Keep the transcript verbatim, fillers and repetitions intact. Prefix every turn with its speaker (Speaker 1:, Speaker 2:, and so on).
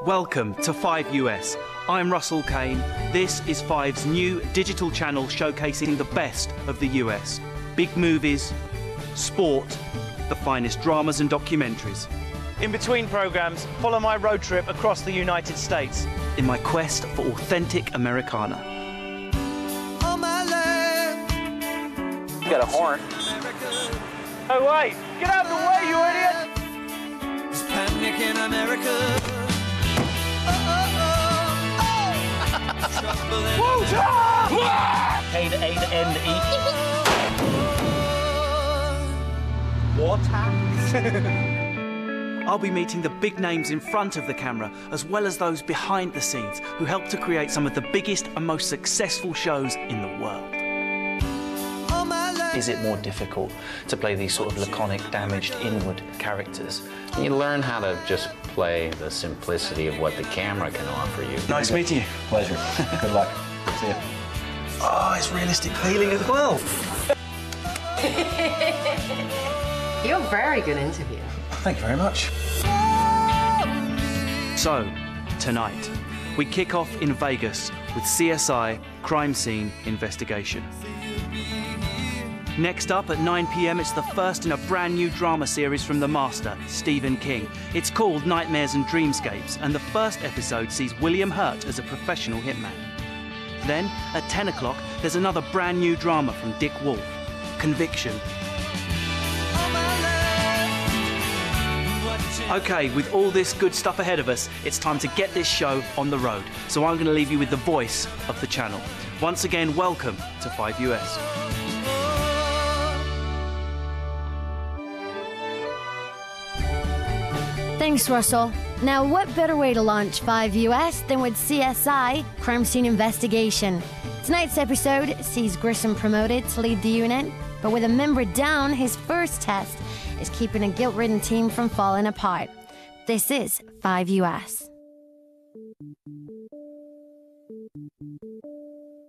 Speaker 1: Welcome to five U S. I'm Russell Kane. This is five's new digital channel showcasing the best of the U S. Big movies, sport, the finest dramas and documentaries.
Speaker 2: In between programmes, follow my road trip across the United States.
Speaker 1: In my quest for authentic Americana.
Speaker 2: You got a horn. Oh wait, get out of the way, you idiot!
Speaker 3: There's panic in America.
Speaker 2: K to A to N to E. Water?
Speaker 1: I'll be meeting the big names in front of the camera, as well as those behind the scenes, who helped to create some of the biggest and most successful shows in the world.
Speaker 4: Is it more difficult to play these sort of laconic, damaged, inward characters?
Speaker 5: You learn how to just play the simplicity of what the camera can offer you.
Speaker 1: Nice meeting you.
Speaker 6: Pleasure. Good luck. See you.
Speaker 1: Oh, it's realistic feeling as well.
Speaker 7: You're a very good interview.
Speaker 6: Thank you very much.
Speaker 1: So, tonight, we kick off in Vegas with C S I Crime Scene Investigation. Next up at nine p m, it's the first in a brand new drama series from the master, Stephen King. It's called Nightmares and Dreamscapes, and the first episode sees William Hurt as a professional hitman. Then, at ten o'clock, there's another brand new drama from Dick Wolf, Conviction. Okay, with all this good stuff ahead of us, it's time to get this show on the road. So I'm going to leave you with the voice of the channel. Once again, welcome to five U S.
Speaker 8: Thanks, Russell. Now, what better way to launch five U S than with C S I Crime Scene Investigation? Tonight's episode sees Grissom promoted to lead the unit, but with a member down, his first test is keeping a guilt-ridden team from falling apart. This is five U S.